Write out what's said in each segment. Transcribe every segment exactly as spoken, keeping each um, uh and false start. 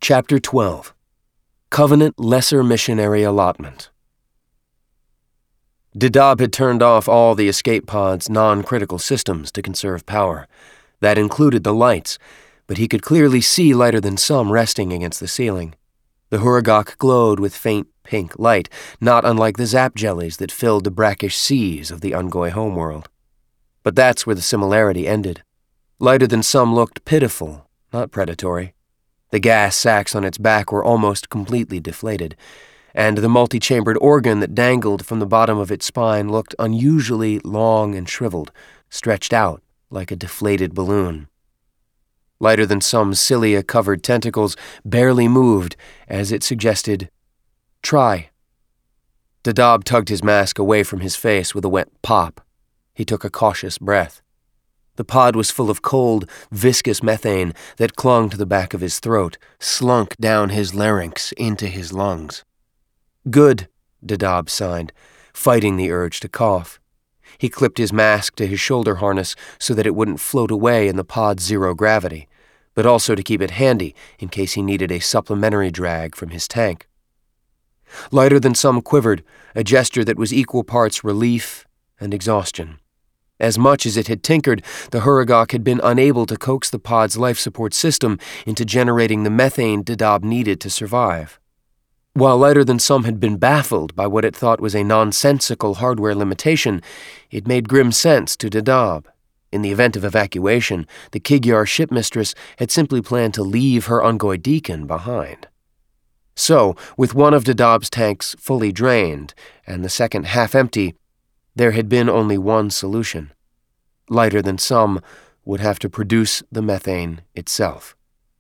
Chapter twelve. Covenant Lesser Missionary Allotment. Dadab had turned off all the escape pod's non-critical systems to conserve power. That included the lights, but he could clearly see Lighter Than Some resting against the ceiling. The Huragok glowed with faint pink light, not unlike the zap jellies that filled the brackish seas of the Ungoi homeworld. But that's where the similarity ended. Lighter Than Some looked pitiful, not predatory. The gas sacs on its back were almost completely deflated, and the multi-chambered organ that dangled from the bottom of its spine looked unusually long and shriveled, stretched out like a deflated balloon. Lighter Than Some's cilia-covered tentacles barely moved as it suggested, "Try." Dadab tugged his mask away from his face with a wet pop. He took a cautious breath. The pod was full of cold, viscous methane that clung to the back of his throat, slunk down his larynx into his lungs. "Good," Dadab signed, fighting the urge to cough. He clipped his mask to his shoulder harness so that it wouldn't float away in the pod's zero gravity, but also to keep it handy in case he needed a supplementary drag from his tank. Lighter Than Some quivered, a gesture that was equal parts relief and exhaustion. As much as it had tinkered, the Huragok had been unable to coax the pod's life support system into generating the methane Dadab needed to survive. While Lighter Than Some had been baffled by what it thought was a nonsensical hardware limitation, it made grim sense to Dadab. In the event of evacuation, the Kigyar shipmistress had simply planned to leave her Ungoi deacon behind. So, with one of Dadab's tanks fully drained and the second half empty, there had been only one solution. Lighter Than Some would have to produce the methane itself.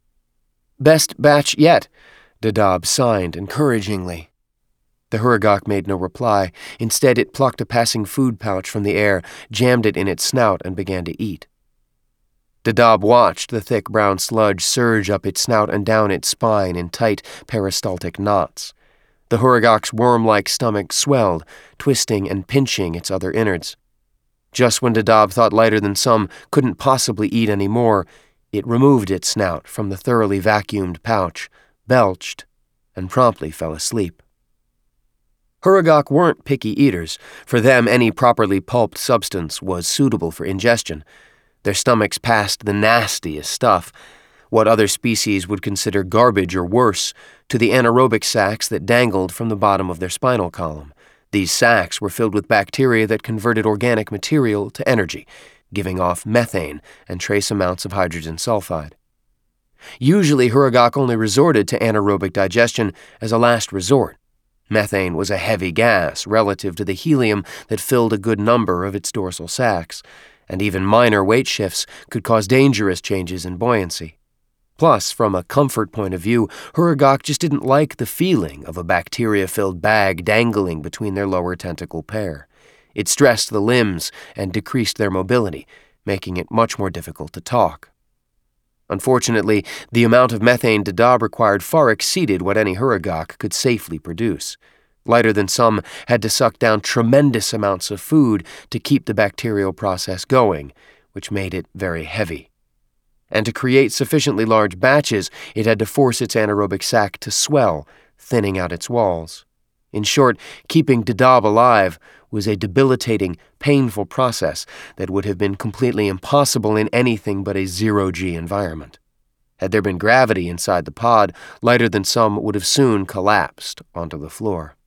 "Best batch yet," Dadab signed encouragingly. The Huragok made no reply. Instead, it plucked a passing food pouch from the air, jammed it in its snout, and began to eat. Dadab watched the thick brown sludge surge up its snout and down its spine in tight peristaltic knots. The Huragok's worm-like stomach swelled, twisting and pinching its other innards. Just when Dadab thought Lighter Than Some couldn't possibly eat any more, it removed its snout from the thoroughly vacuumed pouch, belched, and promptly fell asleep. Huragok weren't picky eaters. For them, any properly pulped substance was suitable for ingestion. Their stomachs passed the nastiest stuff, what other species would consider garbage or worse, to the anaerobic sacs that dangled from the bottom of their spinal column. These sacs were filled with bacteria that converted organic material to energy, giving off methane and trace amounts of hydrogen sulfide. Usually, Huragok only resorted to anaerobic digestion as a last resort. Methane was a heavy gas relative to the helium that filled a good number of its dorsal sacs, and even minor weight shifts could cause dangerous changes in buoyancy. Plus, from a comfort point of view, Huragok just didn't like the feeling of a bacteria-filled bag dangling between their lower tentacle pair. It stressed the limbs and decreased their mobility, making it much more difficult to talk. Unfortunately, the amount of methane Dadab required far exceeded what any Huragok could safely produce. Lighter Than Some had to suck down tremendous amounts of food to keep the bacterial process going, which made it very heavy. And to create sufficiently large batches, it had to force its anaerobic sac to swell, thinning out its walls. In short, keeping Dadab alive was a debilitating, painful process that would have been completely impossible in anything but a zero-G environment. Had there been gravity inside the pod, Lighter Than Some would have soon collapsed onto the floor.